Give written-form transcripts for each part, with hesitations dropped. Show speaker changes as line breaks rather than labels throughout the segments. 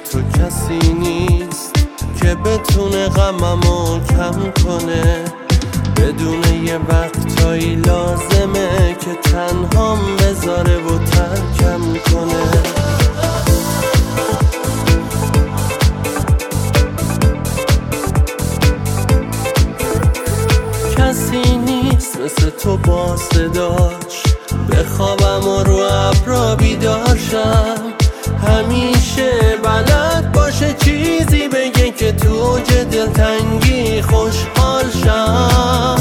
تو کسی نیست که بتونه غممو کم کنه. بدون یه وقتایی لازمه که تنهام بذاره و ترکم کنه. کسی نیست مثل تو با صداش بخوابم و رو ابرا بیدار شم. همیشه بلد باشه چیزی بگه که تو اوج دلتنگی خوشحال شم.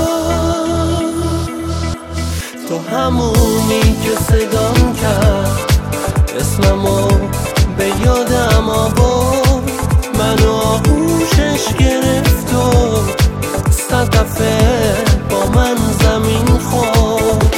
تو همونی که صدام کرد اسممو به یادم آورد. منو آغوشش گرفت و 100 دفعه با من زمین خورد.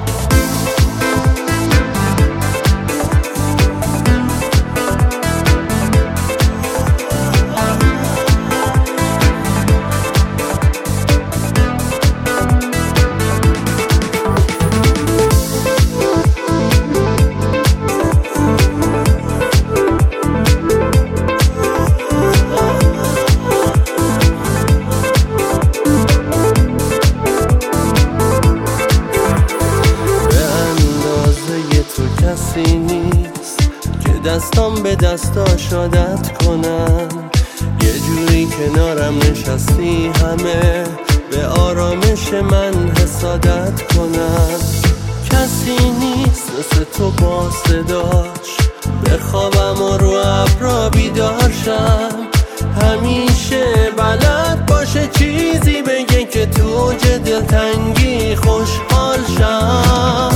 کسی نیست که دستام به دستاش عادت کنن. یه جوری کنارم نشستی همه به آرامش من حسادت کنن. کسی نیست مثل تو با صداش بخوابم و رو ابرا بیدار شم. همیشه بلد باشه چیزی بگه که تو اوج دلتنگی خوشحال شم.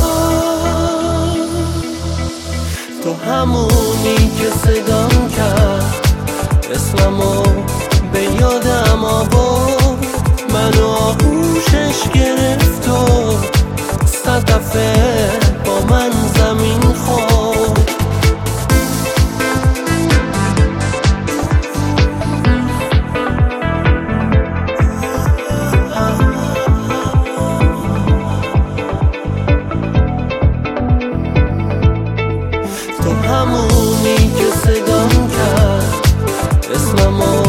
تو همونی که صدام کرد اسممو به یادم آورد. منو آغوشش گرفت و 100 دفعه با من زمین خورد. همونی که صدام کرد اسممو